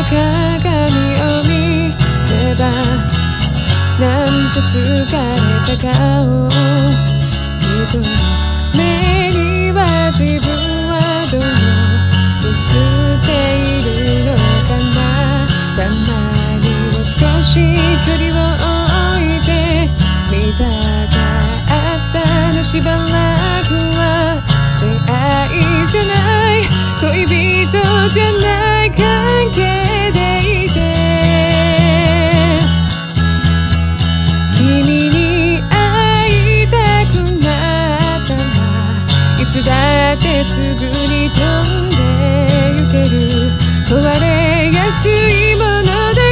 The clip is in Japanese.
鏡を見ればなんと疲れた顔を見る目には自分はどう映っているのかな。たまには少し距離を置いてみたかったの。しばらくは出会いじゃない恋人じゃない関係でいて、君に会いたくなったらいつだってすぐに飛んでゆける。壊れやすいものだ